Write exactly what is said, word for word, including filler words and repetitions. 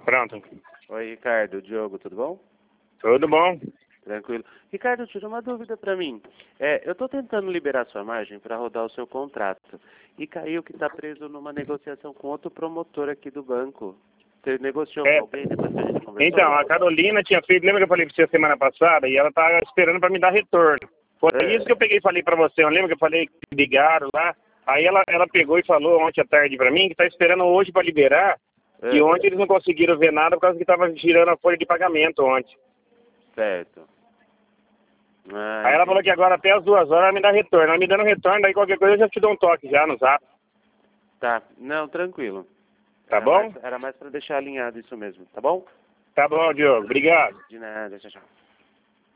Pronto. Oi, Ricardo. Diogo, tudo bom? Tudo bom? Tranquilo. Ricardo, tira uma dúvida para mim. É, eu estou tentando liberar sua margem para rodar o seu contrato. E caiu que está preso numa negociação com outro promotor aqui do banco. Você negociou É. com alguém depois que a gente conversou? Então, a Carolina tinha feito, lembra que eu falei pra você semana passada? E ela tá esperando para me dar retorno. Foi É. isso que eu peguei e falei para você. Eu lembro que eu falei que ligaram lá. Aí ela, ela pegou e falou ontem à tarde para mim que tá esperando hoje para liberar. É. E ontem eles não conseguiram ver nada por causa que tava girando a folha de pagamento ontem. Certo. Ah, Aí ela falou que agora até as duas horas ela me dá retorno. Ela me dando retorno, daí qualquer coisa eu já te dou um toque já no zap. Tá. Não, tranquilo. Tá Era bom? mais, era mais para deixar alinhado isso mesmo, tá bom? Tá bom, Diogo. Obrigado. De nada, tchau, tchau.